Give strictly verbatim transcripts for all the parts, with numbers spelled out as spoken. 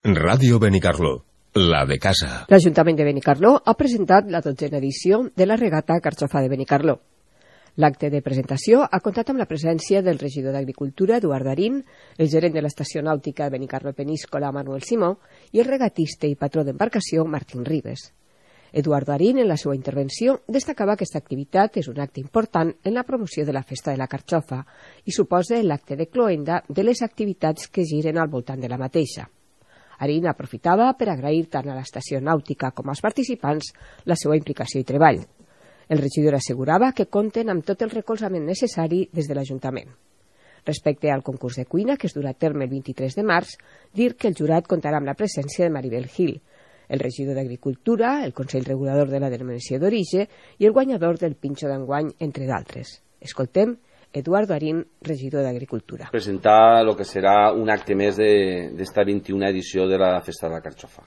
Ràdio Benicarló, la de casa. L'Ajuntament de Benicarló ha presentat la dotzena edició de la regata Carxofa de Benicarló. L'acte de presentació ha comptat amb la presència del regidor d'Agricultura, Eduard Arín, el gerent de l'estació nàutica de Benicarló Peníscola, Manuel Simó, i el regatista i patró d'embarcació, Martín Ribes. Eduard Arín, en la seva intervenció, destacava que aquesta activitat és un acte important en la promoció de la festa de la Carxofa i suposa l'acte de cloenda de les activitats que giren al voltant de la mateixa. Arín aprofitava per agrair tant a l'estació nàutica com als participants la seva implicació i treball. El regidor assegurava que compten amb tot el recolzament necessari des de l'Ajuntament. Respecte al concurs de cuina, que es durà a terme el vint-i-tres de març, dir que el jurat comptarà amb la presència de Maribel Gil, el regidor d'Agricultura, el Consell Regulador de la Denominació d'Origen i el guanyador del Pinxo d'enguany, entre d'altres. Escoltem Eduardo Arín, regidor d'Agricultura. Presentar el que serà un acte més d'esta vint-i-una edició de la Festa de la Carxofa.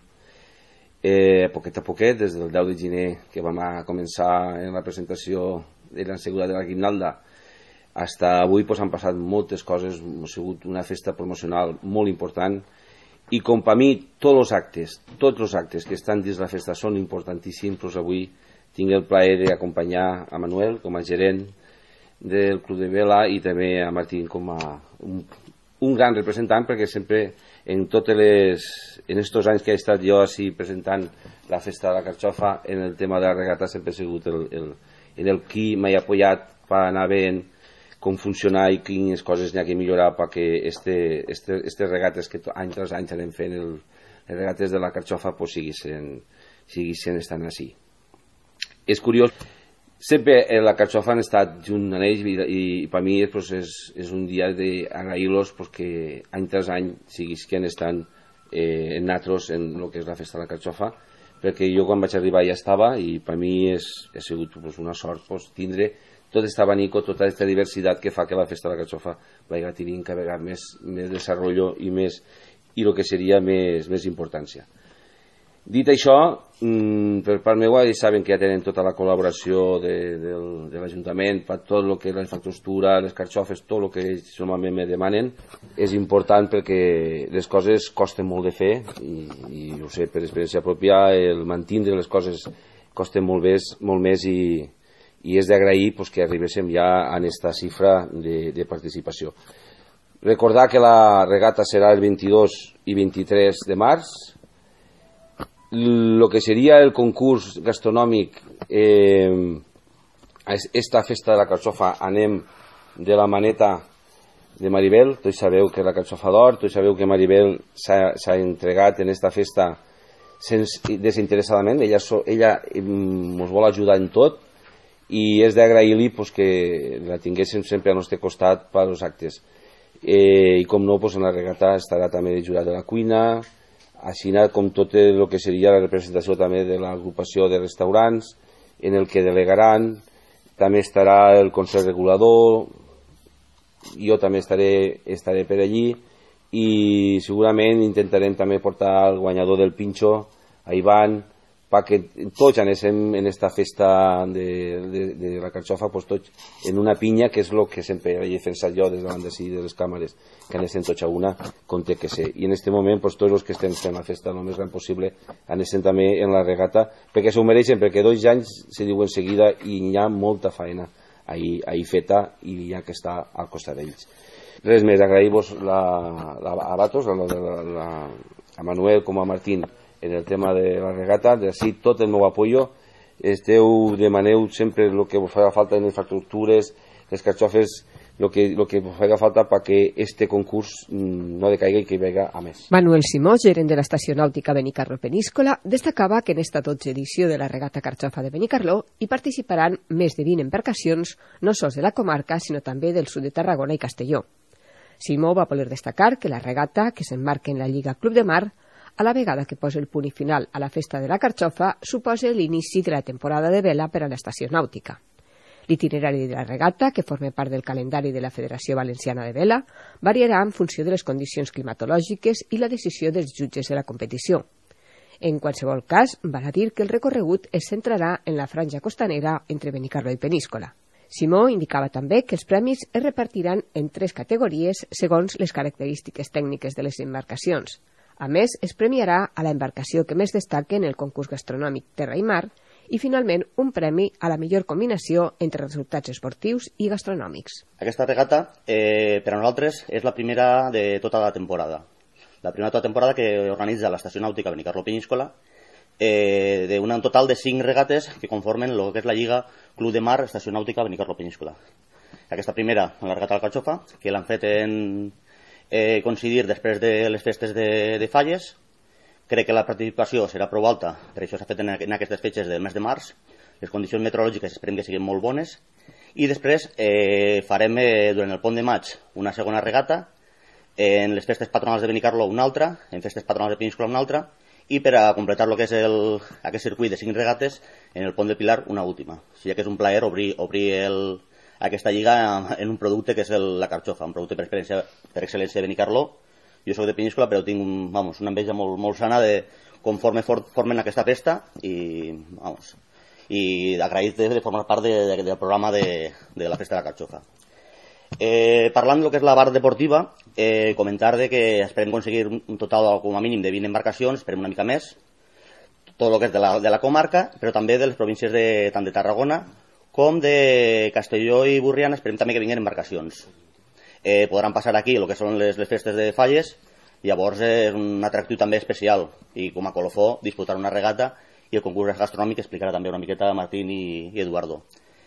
Eh, poquet a poquet, des del deu de gener que vam a començar en la presentació de l'ensegura de la Guimnalda, fins avui pues, han passat moltes coses, ha sigut una festa promocional molt important, i com per mi tots els actes, tots els actes que estan dins la festa són importantíssims, doncs avui tinc el plaer d'acompanyar a Manuel com a gerent del Club de Vela i també a Martín com a un, un gran representant, perquè sempre en totes les en estos anys que he estat jo així presentant la festa de la Carxofa, en el tema de la regata sempre he sigut el, el, en el qui m'ha apoyat per anar veient com funcionar i quines coses n'hi ha que millorar perquè este, este, este regates que any tras any anem fent, el, les regates de la Carxofa pues, siguin, siguin estant així. És curiós, sempre la Carxofa han estat junt amb ells i, i, i per mi pues, és, és un dia d'agrair-los pues, que any tras any siguin estant eh, en natros en el que és la festa de la Carxofa, perquè jo quan vaig arribar ja estava i per mi és, ha sigut pues, una sort pues, tindre tot aquest abanico, tota aquesta diversitat que fa que la festa de la Carxofa vagi tenint cada vegada més, més desenvolupament i més i el que seria més, més importància. Dit això, per part meva, ells saben que ja tenen tota la col·laboració de, de, de l'Ajuntament per tot el que és la infraestructura, les carxofes, tot el que ells normalment me demanen. És important perquè les coses costen molt de fer i, i ho sé per experiència pròpia, el mantindre les coses costen molt més, molt més i, i és d'agrair pues, que arribéssim ja a aquesta xifra de, de participació. Recordar que la regata serà el vint-i-dos i vint-i-tres de març. El que seria el concurs gastronòmic, eh, esta festa de la Carxofa anem de la maneta de Maribel. Tots sabeu que la Carxofa d'Or, tots sabeu que Maribel s'ha entregat en esta festa desinteressadament, ella, ella ens vol ajudar en tot i és d'agrair-li pues, que la tinguéssim sempre al nostre costat per als actes. Eh, I com no, pues, en la regata estarà també el jurat de la cuina, així com tot el que seria la representació també de l'agrupació de restaurants, en el que delegaran, també estarà el Consell Regulador, jo també estaré, estaré per allí, i segurament intentarem també portar el guanyador del Pinxo, a Ivan, perquè tots anéssim en aquesta festa de, de, de la Carxofa, pues tots en una pinya, que és el que sempre he defensat jo des davant d'ací de les càmeres, que anéssim tots a una, com té que ser. I en aquest moment, pues, tots els que estem fent la festa el més gran possible, anéssim també en la regata, perquè s'ho mereixen, perquè dos anys se diu en seguida i hi ha molta feina ahí, ahí feta i hi ha que estar al costat d'ells. Res més, agrair-vos la, la, a Batos, a, la, la, a Manuel com a Martín, en el tema de la regata, d'ací tot el meu apoyo, esteu, demaneu sempre el que us faci falta en infraestructures, les carxofes, el que, lo que us faci falta perquè este concurs no decaiga i que vega a més. Manuel Simó, gerent de l'estació nàutica Benicarló Peníscola, destacava que en esta dotzena edició de la regata Carxofa de Benicarló hi participaran més de vint embarcacions, no sols de la comarca, sinó també del sud de Tarragona i Castelló. Simó va voler destacar que la regata, que s'emmarca en la Lliga Club de Mar, a la vegada que posa el punt final a la festa de la Carxofa, suposa l'inici de la temporada de vela per a l'estació nàutica. L'itinerari de la regata, que forma part del calendari de la Federació Valenciana de Vela, variarà en funció de les condicions climatològiques i la decisió dels jutges de la competició. En qualsevol cas, val a dir que el recorregut es centrarà en la franja costanera entre Benicarló i Peníscola. Simó indicava també que els premis es repartiran en tres categories segons les característiques tècniques de les embarcacions. A més, es premiarà a la embarcació que més destaque en el concurs gastronòmic Terra i Mar i, finalment, un premi a la millor combinació entre resultats esportius i gastronòmics. Aquesta regata, eh, per a nosaltres, és la primera de tota la temporada. La primera de tota la temporada que organitza l'Estació Nàutica Benicarló Peníscola, eh, d'un total de cinc regates que conformen el que és la Lliga Club de Mar Estació Nàutica Benicarló Peníscola. Aquesta primera, la regata de la Carxofa, que l'han fet en eh, coincidir després de les festes de, de Falles. Crec que la participació serà prou alta, per això s'ha fet en, en aquestes fetges del mes de març. Les condicions meteorològiques esperem que siguin molt bones. I després eh, farem eh, durant el pont de maig una segona regata, en les festes patronals de Benicarló una altra, en festes patronals de Peníscola una altra, i per a completar el que és el, aquest circuit de cinc regates, en el pont de Pilar una última. O sigui que és un plaer obrir, obrir el, aquesta lliga en un producte que és el, la Carxofa, un producte per, per excel·lència de Benicarló. Jo soc de Peníscola, però tinc un, vamos, una enveja molt, molt sana de conforme for, formen aquesta festa i, vamos, i agraït de, de formar part de, de, del programa de, de la festa de la Carxofa. Eh, parlant del que és la bar deportiva, eh, comentar de que esperem aconseguir un total com a mínim de vint embarcacions, esperem una mica més, tot el que és de la, de la comarca, però també de les províncies de, tant de Tarragona com de Castelló i Burriana, esperem també que vinguin embarcacions. Eh, podran passar aquí el que són les, les festes de Falles, llavors és un atractiu també especial i com a colofó disputar una regata i el concurs gastronòmic explicarà també una miqueta Martín i, i Eduardo.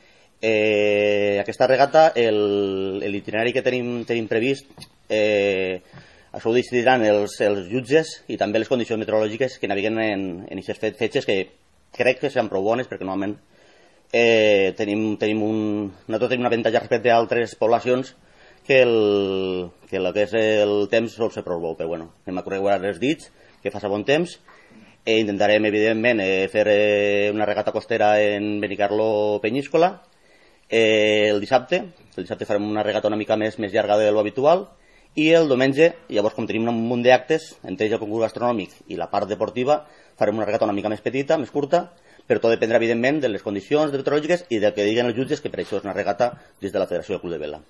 Eh, aquesta regata, l'itinerari que tenim, tenim previst, eh, això ho decidiran els, els jutges i també les condicions meteorològiques que naveguen en aquestes fetges que crec que seran prou bones perquè normalment eh, tenim, tenim un, nosaltres tenim un avantatge respecte a altres poblacions que el, que el que és el temps sol ser prou bo, però bueno, anem a correguar els dits, que faci bon temps, e intentarem, evidentment, eh, fer eh, una regata costera en Benicarló Peníscola eh, el dissabte. El dissabte farem una regata una mica més, més llarga de lo habitual, i el diumenge, llavors, com tenim un munt d'actes, entre ells el concurs gastronòmic i la part deportiva, farem una regata una mica més petita, més curta, però tot dependrà, evidentment, de les condicions meteorològiques i del que diguen els jutges, que per això és una regata des de la Federació de Club de Vela.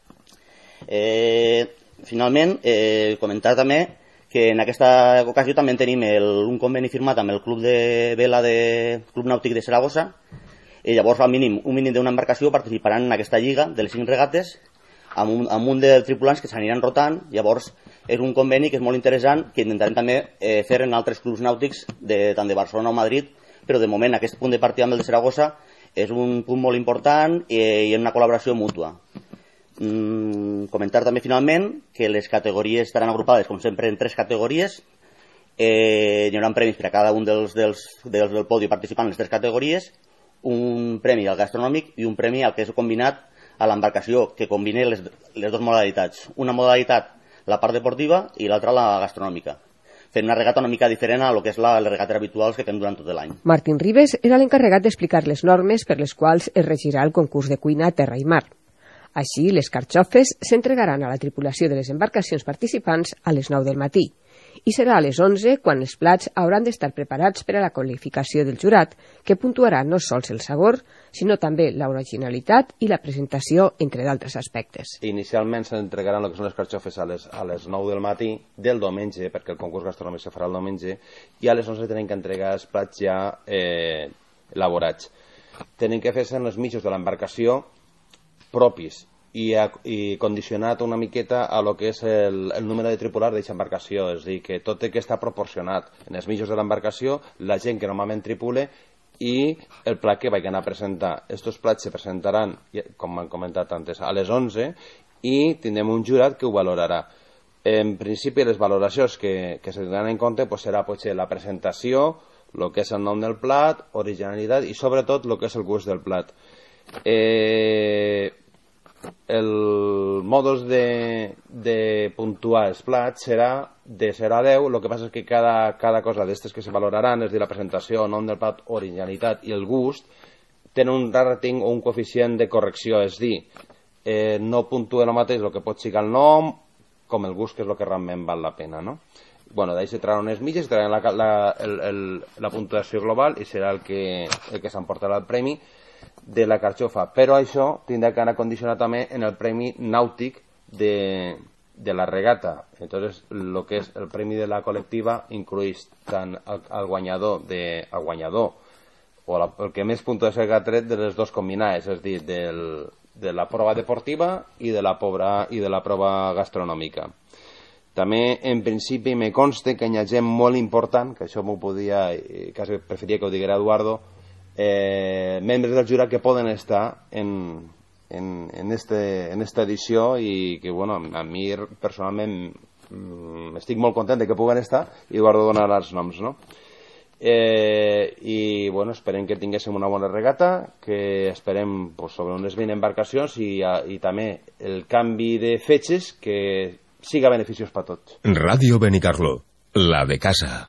Eh, finalment, eh, comentar també que en aquesta ocasió també tenim el, un conveni firmat amb el Club de Vela de Club Nàutic de Saragossa i llavors al mínim, un mínim d'una embarcació participaran en aquesta lliga de les cinc regates amb un, amb un de tripulants que s'aniran rotant. Llavors és un conveni que és molt interessant que intentarem també eh, fer en altres clubs nàutics de, tant de Barcelona o Madrid, però de moment aquest punt de partida amb el de Saragossa és un punt molt important i, i en una col·laboració mútua. Mm, comentar també finalment que les categories estaran agrupades com sempre en tres categories. Eh, hi haurà premis per a cada un dels, dels, dels del podi participant en les tres categories, un premi al gastronòmic i un premi al que és combinat a l'embarcació, que combina les, les dues modalitats, una modalitat la part deportiva i l'altra la gastronòmica, fent una regata una mica diferent a lo que és la, les regates habituals que fem durant tot l'any. Martín Ribes era l'encarregat d'explicar les normes per les quals es regirà el concurs de cuina a Terra i Mar. Així, les carxofes s'entregaran a la tripulació de les embarcacions participants a les nou del matí i serà a les onze quan els plats hauran d'estar preparats per a la qualificació del jurat, que puntuarà no sols el sabor, sinó també l'originalitat i la presentació, entre d'altres aspectes. Inicialment s'entregaran el que són les carxofes a les, a les nou del matí del diumenge, perquè el concurs gastronòmic se farà el diumenge, i a les onze tenen que entregar els plats ja eh, elaborats. Tenen que fer-se en els mitjos de l'embarcació propis i, a, i condicionat una miqueta a lo que és el, el número de tripulars d'aquesta embarcació, és a dir, que tot té que estar proporcionat en els mitjos de l'embarcació, la gent que normalment tripule i el plat que vagin a presentar. Estos plats se presentaran, com han comentat antes, a les onze i tindrem un jurat que ho valorarà. En principi, les valoracions que, que se tindran en compte pues, serà potser la presentació, el que és el nom del plat, originalitat i sobretot el que és el gust del plat. Eh, el modus de, de puntuar els plats serà de zero a deu. El que passa és que cada, cada cosa d'estes que se valoraran, és a dir, la presentació, el nom del plat, originalitat i el gust, tenen un rating o un coeficient de correcció, és a dir, eh, no puntuen el mateix el que pot ser el nom com el gust, que és el que realment val la pena, no? Bueno, d'ahí se trauen unes mitges, trauen la, la, el, el, la puntuació global i serà el que, el que s'emportarà el premi de la carxofa, però això tindrà que anar condicionat també en el premi nàutic de, de la regata. Entonces, lo que és el premi de la col·lectiva incluïx tant el, el guanyador, de, el guanyador o la, el que més puntuació ha tret de les dues combinades, és a dir, del, de la prova deportiva i de la, pobra, i de la prova gastronòmica. També, en principi, me consta que hi ha gent molt important, que això m'ho podia, quasi preferia que ho diguera Eduardo, eh, membres del jurat que poden estar en, en, en, este, en esta edició i que, bueno, a mi personalment mm, estic molt content de que puguen estar i Eduardo donarà els noms, no? Eh, i bueno, esperem que tinguéssim una bona regata, que esperem pues, sobre unes vint embarcacions i, i també el canvi de fetges que siga beneficiós per tots. Ràdio Benicarló, la de casa.